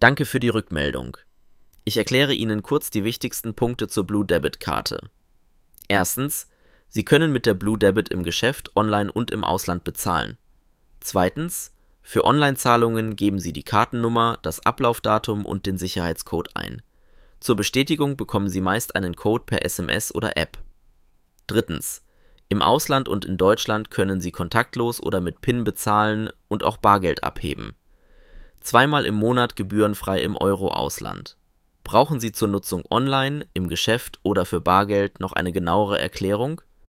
Danke für die Rückmeldung. Ich erkläre Ihnen kurz die wichtigsten Punkte zur Blue Debit Karte. Erstens, Sie können mit der Blue Debit im Geschäft, online und im Ausland bezahlen. Zweitens, für Online-Zahlungen geben Sie die Kartennummer, das Ablaufdatum und den Sicherheitscode ein. Zur Bestätigung bekommen Sie meist einen Code per SMS oder App. Drittens, im Ausland und in Deutschland können Sie kontaktlos oder mit PIN bezahlen und auch Bargeld abheben. Zweimal im Monat gebührenfrei im Euro-Ausland. Brauchen Sie zur Nutzung online, im Geschäft oder für Bargeld noch eine genauere Erklärung?